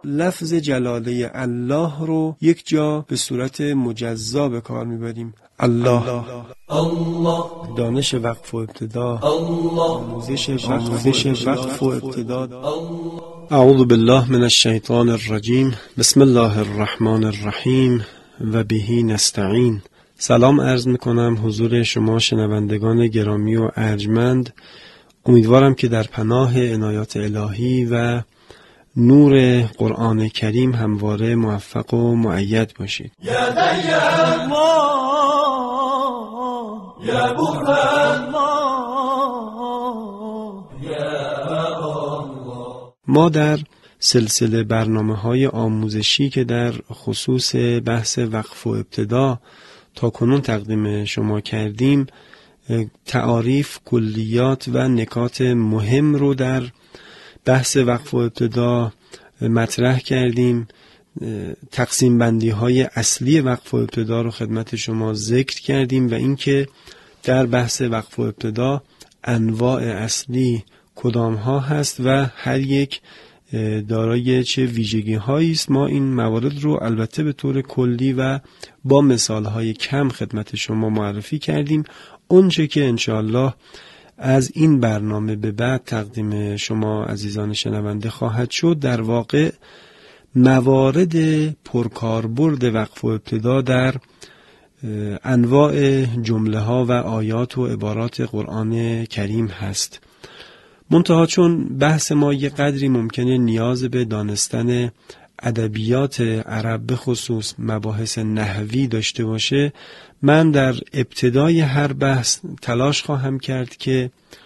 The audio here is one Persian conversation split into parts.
لفظ جلاله الله رو یک جا به صورت مجزا به کار میبریم. الله، دانش وقف و ابتدا، آموزش وقف و ابتدا. اعوذ بالله من الشیطان الرجیم. بسم الله الرحمن الرحیم و بهی نستعین. سلام عرض میکنم حضور شما شنوندگان گرامی و ارجمند. امیدوارم که در پناه عنایات الهی و نور قرآن کریم همواره موفق و مؤید باشید. یا دیان یا برهان ما در سلسله برنامه‌های آموزشی که در خصوص بحث وقف و ابتدا تا کنون تقدیم شما کردیم، تعاریف، کلیات و نکات مهم رو در بحث وقف و ابتدا مطرح کردیم. تقسیم بندی های اصلی وقف و ابتدا رو خدمت شما ذکر کردیم و اینکه در بحث وقف و ابتدا انواع اصلی کدام ها هست و هر یک دارای چه ویژگی هایی است. ما این موارد رو البته به طور کلی و با مثال های کم خدمت شما معرفی کردیم. اونچه که انشاءالله از این برنامه به بعد تقدیم شما عزیزان شنونده خواهد شد، در واقع موارد پرکاربرد وقف و ابتدا در انواع جمله ها و آیات و عبارات قرآن کریم هست. منتها چون بحث ما یه قدری ممکنه نیاز به دانستن ادبیات عرب به خصوص مباحث نحوی داشته باشه، من در ابتدای هر بحث تلاش خواهم کرد که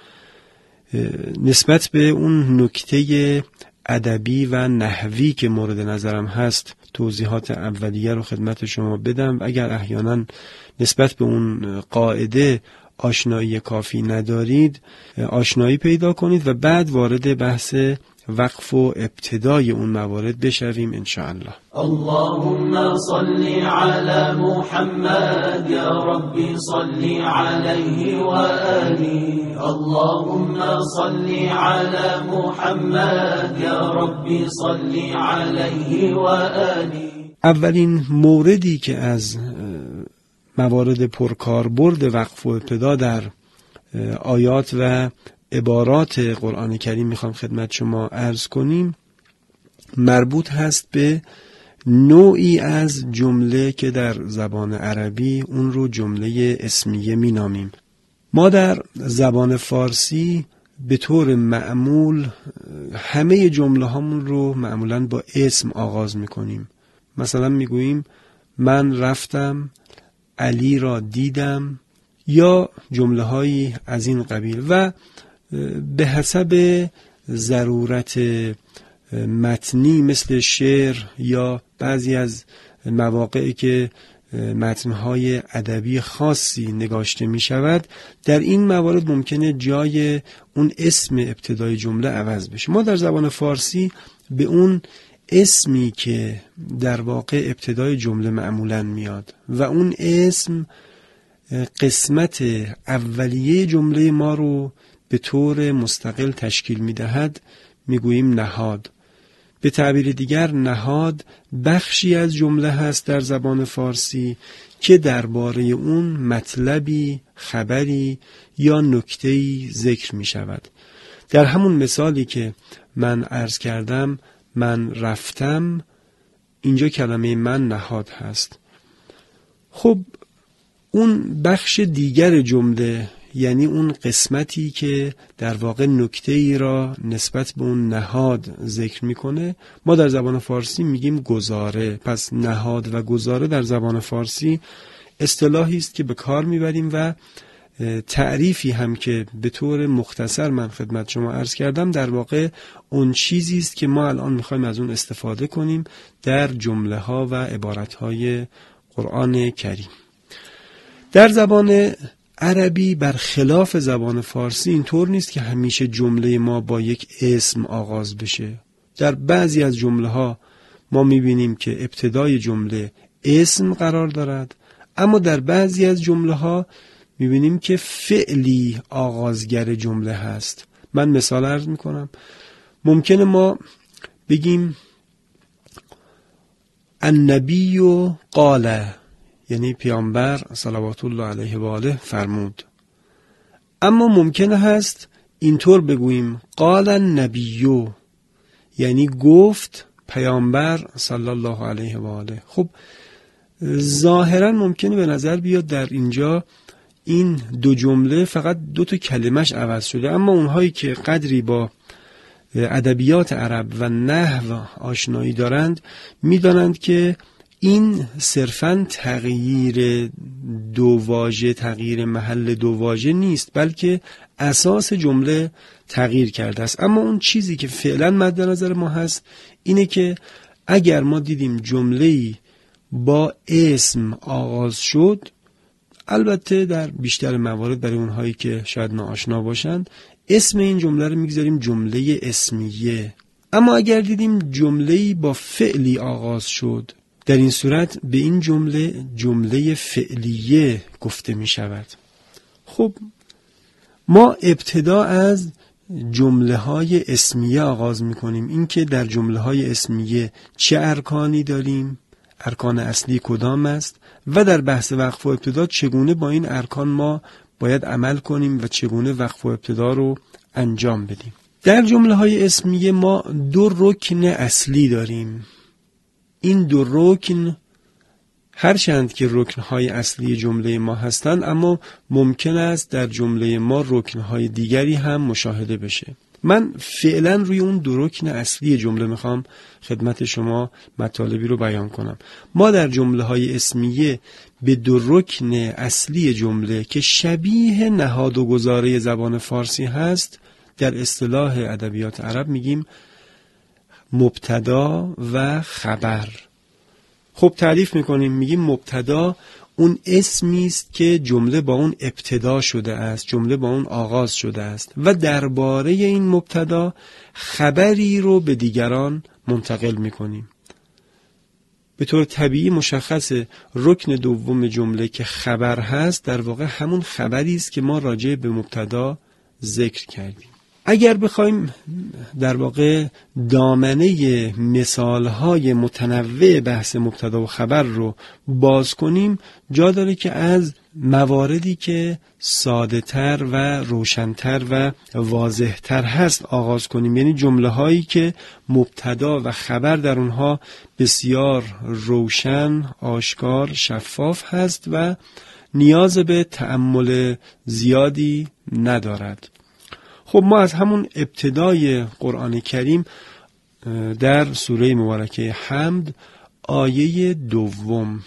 نسبت به اون نکته ادبی و نحوی که مورد نظرم هست توضیحات اولیه رو خدمت شما بدم. اگر احیانا نسبت به اون قاعده آشنایی کافی ندارید، آشنایی پیدا کنید و بعد وارد بحث وقف و ابتدای اون موارد بشویم انشاءالله. اللهم صل علی محمد یا ربی صل علیه و آله. اللهم صل علی محمد یا ربی صل علیه و آله. اولین موردی که از موارد پرکاربرد وقف و ابتدا در آیات و عبارات قرآن کریم میخوام خدمت شما عرض کنیم مربوط هست به نوعی از جمله که در زبان عربی اون رو جمله اسمیه مینامیم. ما در زبان فارسی به طور معمول همه جمله هامون رو معمولاً با اسم آغاز میکنیم. مثلا میگوییم من رفتم، علی را دیدم، یا جمله هایی از این قبیل و به حسب ضرورت متنی مثل شعر یا بعضی از مواقعی که متنهای ادبی خاصی نگاشته می شود، در این موارد ممکنه جای اون اسم ابتدای جمله عوض بشه. ما در زبان فارسی به اون اسمی که در واقع ابتدای جمله معمولاً میاد و اون اسم قسمت اولیه جمله ما رو به طور مستقل تشکیل میدهد میگوییم نهاد. به تعبیر دیگر نهاد بخشی از جمله هست در زبان فارسی که درباره اون مطلبی، خبری یا نکته‌ای ذکر می شود. در همون مثالی که من عرض کردم، من رفتم، اینجا کلمه من نهاد هست. خب اون بخش دیگر جمله، یعنی اون قسمتی که در واقع نکته ای را نسبت به اون نهاد ذکر میکنه، ما در زبان فارسی میگیم گزاره. پس نهاد و گزاره در زبان فارسی اصطلاحی است که به کار میبریم و تعریفی هم که به طور مختصر من خدمت شما عرض کردم در واقع اون چیزی است که ما الان میخوایم از اون استفاده کنیم در جمله ها و عبارت های قرآن کریم. در زبان عربی برخلاف زبان فارسی اینطور نیست که همیشه جمله ما با یک اسم آغاز بشه. در بعضی از جمله ها ما میبینیم که ابتدای جمله اسم قرار دارد، اما در بعضی از جمله ها میبینیم که فعلی آغازگر جمله هست. من مثال عرض میکنم. ممکنه ما بگیم النبی قال، یعنی پیامبر صلوات الله علیه و آله فرمود. اما ممکنه هست اینطور بگوییم قال النبی، یعنی گفت پیامبر صلی الله علیه و آله. خب ظاهرا ممکنه به نظر بیاد در اینجا این دو جمله فقط دو تا کلمش عوض شده، اما اونهایی که قدری با ادبیات عرب و نحو آشنایی دارند میدانند که این صرفاً تغییر دو واژه، تغییر محل دو واژه نیست، بلکه اساس جمله تغییر کرده است. اما اون چیزی که فعلا مد نظر ما هست اینه که اگر ما دیدیم جمله‌ای با اسم آغاز شد، البته در بیشتر موارد برای اونهایی که شاید ناآشنا باشند اسم این جمله رو میگذاریم جمله اسمیه. اما اگر دیدیم جمله‌ای با فعلی آغاز شد، در این صورت به این جمله فعلیه گفته می شود. خب ما ابتدا از جمله های اسمیه آغاز می کنیم، این که در جمله های اسمیه چه ارکانی داریم، ارکان اصلی کدام است و در بحث وقف و ابتدا چگونه با این ارکان ما باید عمل کنیم و چگونه وقف و ابتدا رو انجام بدیم. در جمله های اسمیه ما دو رکن اصلی داریم. این دو رکن هرچند که رکنهای اصلی جمله ما هستند، اما ممکن است در جمله ما رکنهای دیگری هم مشاهده بشه. من فعلا روی اون دو رکن اصلی جمله میخوام خدمت شما مطالبی رو بیان کنم. ما در جمله های اسمیه به دو رکن اصلی جمله که شبیه نهاد و گذاره زبان فارسی هست در اصطلاح ادبیات عرب میگیم مبتدا و خبر. خب تعریف میکنیم، میگیم مبتدا اون اسمی است که جمله با اون ابتدا شده است، جمله با اون آغاز شده است و درباره این مبتدا خبری رو به دیگران منتقل میکنیم. به طور طبیعی مشخص رکن دوم جمله که خبر هست در واقع همون خبری است که ما راجع به مبتدا ذکر کردیم. اگر بخوایم در واقع دامنه مثالهای متنوع بحث مبتدا و خبر رو باز کنیم، جا داره که از مواردی که ساده تر و روشنتر و واضح تر هست آغاز کنیم، یعنی جمله هایی که مبتدا و خبر در اونها بسیار روشن، آشکار، شفاف هست و نیاز به تأمل زیادی ندارد. خب ما از همون ابتدای قرآن کریم در سوره مبارکه حمد آیه دوم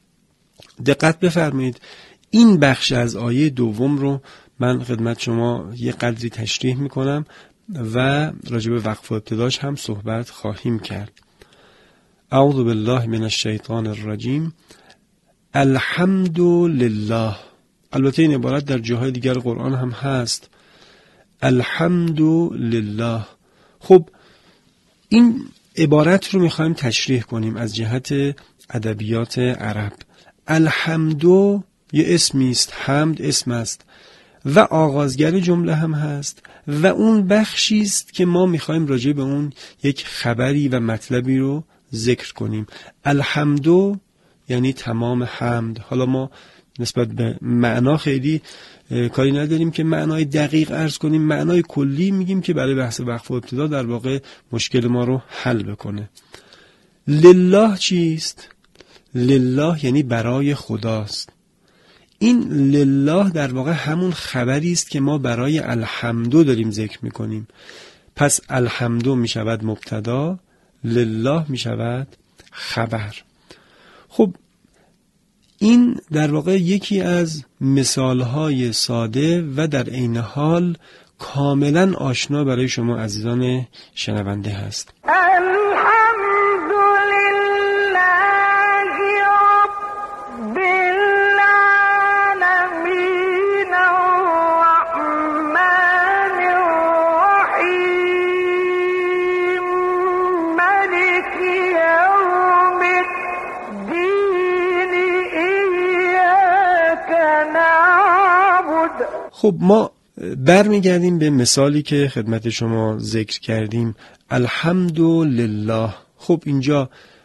دقت بفرمایید. این بخش از آیه دوم رو من خدمت شما یه قدری تشریح میکنم و راجع به وقف و ابتداش هم صحبت خواهیم کرد. اعوذ بالله من الشیطان الرجیم. الحمد لله. البته این عبارت در جاهای دیگر قرآن هم هست. الحمد لله. خب این عبارت رو میخوایم تشریح کنیم از جهت ادبیات عرب. الحمد یه اسمی است، حمد اسم است و آغازگر جمله هم هست و اون بخشی است که ما میخوایم راجع به اون یک خبری و مطلبی رو ذکر کنیم. الحمد یعنی تمام حمد. حالا ما نسبت به معنا خیلی کاری نداریم که معنای دقیق عرض کنیم، معنای کلی میگیم که برای بحث وقف و ابتدا در واقع مشکل ما رو حل بکنه. لله چیست؟ لله یعنی برای خداست. این لله در واقع همون خبری است که ما برای الحمدو داریم ذکر میکنیم. پس الحمدو میشود مبتدا، لله میشود خبر. خب این در واقع یکی از مثالهای ساده و در عین حال کاملا آشنا برای شما عزیزان شنونده هست. خب ما برمیگردیم به مثالی که خدمت شما ذکر کردیم. الحمدلله. خب اینجا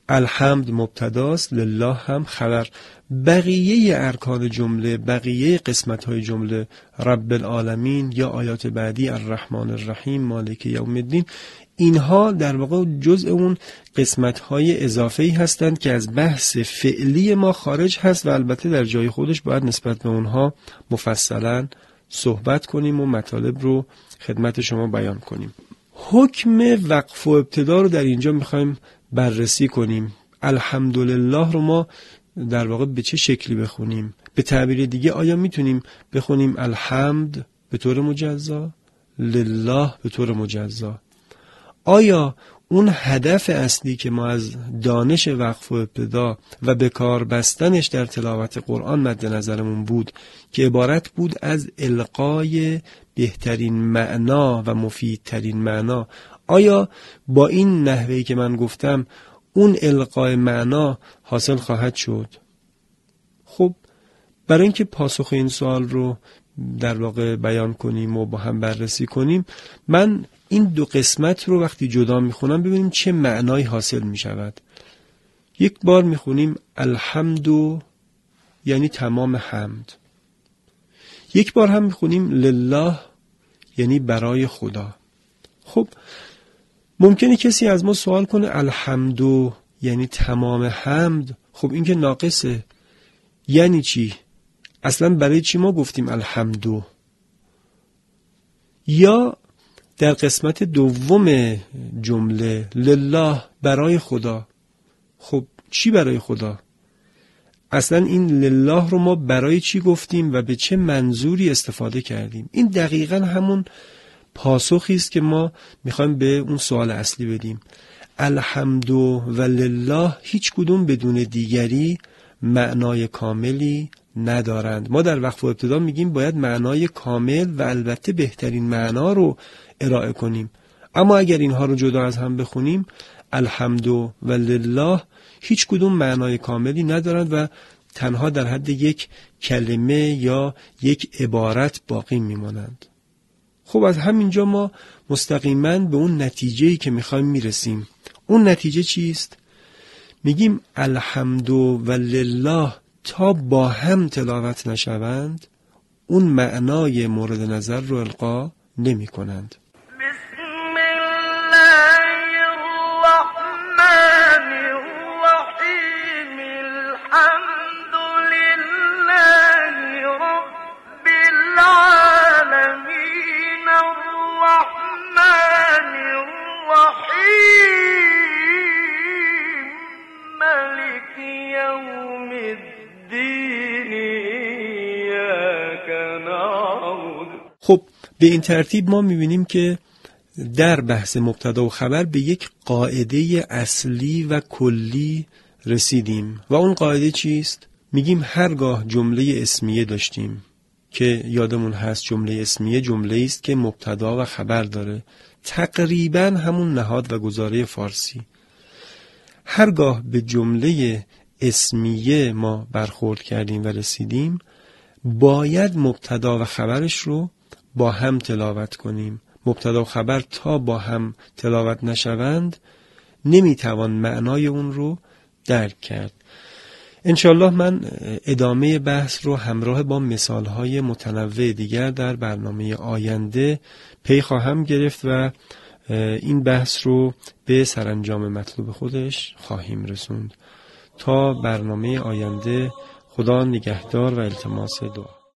الحمد مبتداست، لله هم خبر. بقیه ارکان جمله، بقیه قسمت‌های جمله، رب العالمین یا آیات بعدی الرحمن الرحیم مالک یوم الدین، اینها در واقع جزء اون قسمت‌های اضافه‌ای هستند که از بحث فعلی ما خارج هست و البته در جای خودش باید نسبت به اونها مفصلاً صحبت کنیم و مطالب رو خدمت شما بیان کنیم. حکم وقف و ابتدا رو در اینجا می‌خوایم بررسی کنیم. الحمدلله رو ما در واقع به چه شکلی بخونیم؟ به تعبیر دیگه آیا میتونیم بخونیم الحمد به طور مجزا، لله به طور مجزا؟ آیا اون هدف اصلی که ما از دانش وقف و ابتدا و به کار بستنش در تلاوت قرآن مد نظرمون بود که عبارت بود از القای بهترین معنا و مفیدترین معنا، آیا با این نحوهی که من گفتم اون القای معنا حاصل خواهد شد؟ خب برای اینکه پاسخ این سوال رو در واقع بیان کنیم و با هم بررسی کنیم، من این دو قسمت رو وقتی جدا میخونم ببینیم چه معنایی حاصل میشود. یک بار میخونیم الحمدو یعنی تمام حمد، یک بار هم میخونیم لله یعنی برای خدا. خب ممکنه کسی از ما سوال کنه الحمدو یعنی تمام حمد، خب این که ناقصه، یعنی چی؟ اصلا برای چی ما گفتیم الحمدو؟ یا در قسمت دوم جمله لله برای خدا، خب چی برای خدا؟ اصلا این لله رو ما برای چی گفتیم و به چه منظوری استفاده کردیم؟ این دقیقاً همون پاسخی است که ما میخوایم به اون سوال اصلی بدیم. الحمد و لله هیچ کدوم بدون دیگری معنای کاملی ندارند. ما در وقف و ابتدا میگیم باید معنای کامل و البته بهترین معنا رو ارائه کنیم، اما اگر اینها رو جدا از هم بخونیم الحمد و لله هیچ کدوم معنای کاملی ندارند و تنها در حد یک کلمه یا یک عبارت باقی میمانند. خب از همینجا ما مستقیما به اون نتیجه‌ای که میخوایم میرسیم. اون نتیجه چیست؟ میگیم الحمد و لله تا با هم تلاوت نشوند اون معنای مورد نظر رو القا نمی کنند. بسم الله الرحمن الرحیم الحمد لله رب العالمین الرحمن الرحیم مالک یوم الدین ایاک نعبد. خب به این ترتیب ما میبینیم که در بحث مبتدا و خبر به یک قاعده اصلی و کلی رسیدیم و اون قاعده چیست؟ میگیم هرگاه جمله اسمیه داشتیم که یادمون هست جمله اسمیه جمله است که مبتدا و خبر داره، تقریبا همون نهاد و گزاره فارسی. هرگاه به جمله اسمیه ما برخورد کردیم و رسیدیم باید مبتدا و خبرش رو با هم تلاوت کنیم. مبتدا و خبر تا با هم تلاوت نشوند نمیتوان معنای اون رو درک کرد. انشالله من ادامه بحث رو همراه با مثالهای متنوع دیگر در برنامه آینده پی خواهم گرفت و این بحث رو به سرانجام مطلوب خودش خواهیم رسوند. تا برنامه آینده خدا نگهدار و التماس دعا.